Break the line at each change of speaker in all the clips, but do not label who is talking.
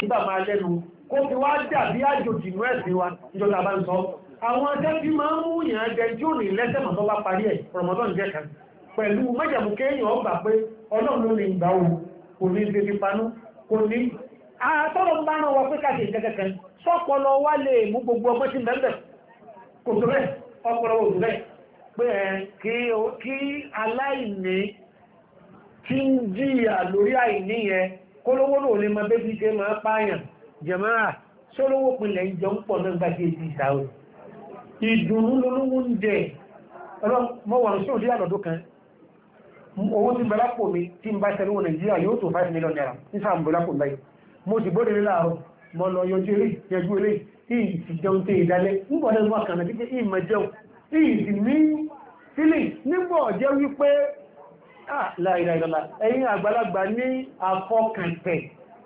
ìgbà máa lẹ́nu kó fi wá dàbí àjòjì inú ẹ̀sìn wa ìjọba bá ń sọ àwọn ẹjẹ́ tí máa ń mú ìyàn jẹ tí ó ní lẹ́sẹ̀mọ̀ tó bá parí ẹ̀ Ramadan jẹ́ kan pẹ̀lú mẹ́jẹ̀mú kéèyàn ọgbà pé Ọlọ́run ló ní ìgbà ohun kò ní ṣe fi panú kò ní àtọ́lọ́ bá rán wa pé káṣe ìkẹ́kẹ́kẹ́ sọ́pọlọ wá lè mú gbogbo ọmọ tí mẹ́bẹ̀ kò tó bẹ́ẹ̀ ọpọlọ òtù bẹ́ẹ̀ pé kí aláìní tí ń jìyà lórí àìní yẹn kólówó lò lè máa bébí ké máa pààyàn jẹ̀máà sólówó pinlẹ̀ ìjọ ń pọ̀ náà gbájé ti ìsáwò ìdùnnú lólówó ń jẹ mọ́wàá sí òdí àlọ́dún kan owó tí bẹ́lápò mi tí ń bá tẹ́lú Nàìjíríà yóò tó 5 million naira ní sáà bẹ́lápò báyìí mo sì bóde láàárọ̀ mọ́ lọ yọjú eré yẹjú eré ìsìjẹun tẹ́ ìdálẹ́ nígbọ̀dẹ̀ wà kànáà títẹ́ ìmọ̀ jẹun ìsì ní sílì nígbọ̀ jẹ́ wípé láìláìlọ́lá ẹ̀yin àgbàlagbà ní àfọkàntẹ̀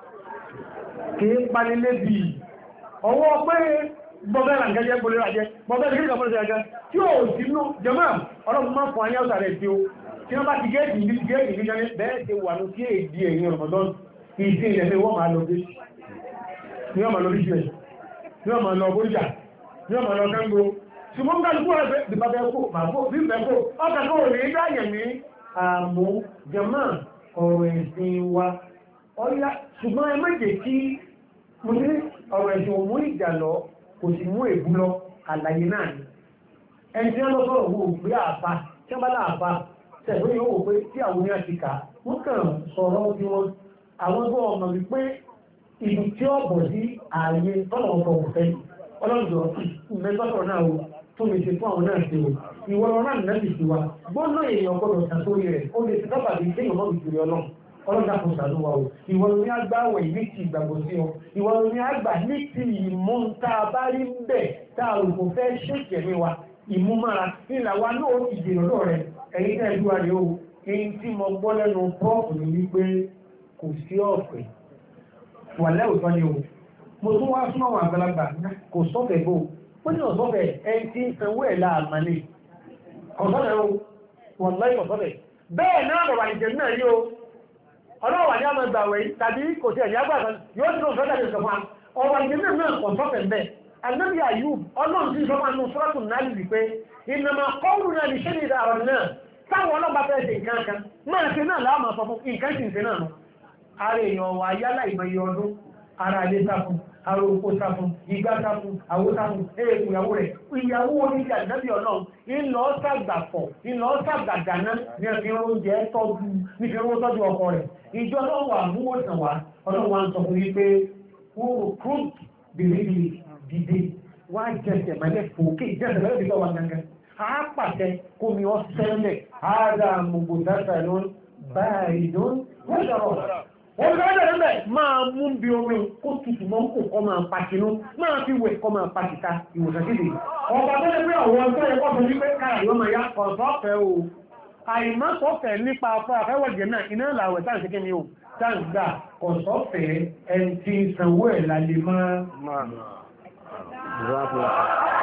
kìí panilébì ọwọ́ pé bọ́bẹ̀rẹ̀ àgẹ́jẹ́ bolera jẹ́ bọ́bẹ̀rẹ̀ kìí kàfọ́lẹ̀ jẹ́ tí ó sínú jẹmọ́ ọlọ́pùn máa fún ayá ọ̀sàrẹ̀ tí ó tí wọ́n bá ti gẹ́ẹ̀dì ní jẹ́ bẹ́ẹ̀ ti wà ní tí èdè ẹ̀yìn Ramadan ìdí ilẹ̀ wọ́n máa lọ bí ní ọmọ lọ bí ṣe ní ọmọ lọ bóríjà ní ọmọ lọ kẹ́ngbó ṣùgbọ́n kálukú ẹgbẹ́ ìbábẹ́kó màbó bí mẹ́kó ọkàkó rí dáyẹ̀ ní àmú jẹmọ́ ọ̀rọ̀ ẹ̀sìn wa ọ̀yá ṣùgbọ́n ẹ méje kí mo ní ọ̀rọ̀ ẹ̀sìn òmú ìjà lọ kò sì mú ègún lọ àlàyé náà ni ẹni tí wọ́n lọ sọ̀rọ̀ wo pé àpá tí wọ́n bá láàpá tẹ̀wé yóò wò pé tí àwọn oní àtìkà wọ́n kàn sọ̀rọ̀ bí wọn àwọn ọgbọ́n ọmọ wípé ibi tí ó bọ̀ sí ààyè tọ́lọ̀ ọkọ̀ òfẹ́ ọlọ́dọ̀ ìmẹ́tọ́sọ̀rọ̀ náà o tó lè ṣe fún àwọn náà ṣe o ìwọ̀n náà nìyẹn ti wá gbọ́nà èèyàn gbọ́dọ̀ sàtórí rẹ̀ ó lè ti dábàá bí kéèyàn mọ́ ìjòrè ọlọ́run ọlọ́dà kò sàlúwà o ìwọ̀n ní agbáwẹ̀ ní ti ìgbàgbọ́ sí ọ ìwọ̀n ní àgbà ní ti ìmú tá a bá rí bẹ̀ tá a rò kò fẹ́ ṣèkẹ̀mí wa ìmúmára nílà wa náà ó ti jèrè ọ̀dọ̀ rẹ̀ ẹ̀yìn tẹ́ ìlú àrẹ o èyí tí mo gbọ́ lẹ́nu pọ́ọ̀pù ní wípé kò sí ọ̀fẹ́ wà lẹ́òtọ́ ni o mo tún wá súnmọ́ àwọn àgbàlagbà kò sọ́fẹ̀ bó ó ní ọ̀sọ́fẹ̀ ẹni tí ń sanwó ẹ̀ láàmàlè ọ̀sọ́fẹ̀ o wọ̀n láì ọ̀sọ́fẹ̀ bẹ́ẹ̀ náà bàbá ìjẹ̀ náà rí o ọlọ́wà ní àmọ́ ìgbàwẹ̀ tàbí kò sí ẹ̀yà àgbàkan yóò tí ó fẹ́ tàbí ìsọ̀fà ọ̀rọ̀ ìjẹ̀ náà ọ̀sọ́fẹ̀ bẹ́ẹ̀ Ànábì Ayub ọlọ́run tí ìsọ́fà nù sọ́rọ̀tún náà lè pé ìnàmà kọ́rù náà ní ṣe ní ìdàrọ̀ náà táwọn ọlọ́pàá fẹ́ ṣe nǹkan kan máa ṣe náà láàmà sọ fún nǹkan sì ń ṣe náà nù ara èèyàn wà yálà ìmọ̀ye ọdún ara ilé sáfún ara oko sáfún igbá sáfún àwó sáfún èèkù ìyàwó rẹ̀ ìyàwó oníṣẹ́ àdínábì ọlọ́run ìlọ sàgbàfọ̀ ìlọ sàgbàdáná ní ẹ̀fí oúnjẹ tọ́jú nífi owó tọ́jú ọkọ rẹ̀ ìjọ náà wà múwò sàn wá ọlọ́run wa ń sọ fún yí pé wọ́n kúrò bèrè dìde wá jẹsẹ̀ mẹ́lẹ̀ fòkè jẹsẹ̀ mẹ́lẹ̀ dìgbà wà gangan àápàtẹ kómi ọ̀sẹ̀lẹ̀ àádá mọ̀gbọ̀dáta lọ́n báyìí lọ́n wọ́n sọ̀rọ̀ wọ́n bí ọjọ́ ẹ̀rẹ́ máa mú bí omi kó tutù mọ́ kò kọ́ máa pàtínú máa fi wẹ̀ kọ́ máa pàtìta ìwòsàn sílè ọba tó lè pé àwọn ọjọ́ ẹ̀kọ́ tó ní pé káà yóò máa yá kọ̀ọ̀sọ́fẹ́ o àìmọ́sọ́fẹ́ nípa ọpẹ́ àfẹ́wọ̀jẹ̀ náà iná làwẹ̀ táà sí kí ni o táà gbà kọ̀ọ̀sọ́fẹ́ ẹni tí sanwó ẹ̀ lálẹ́ máa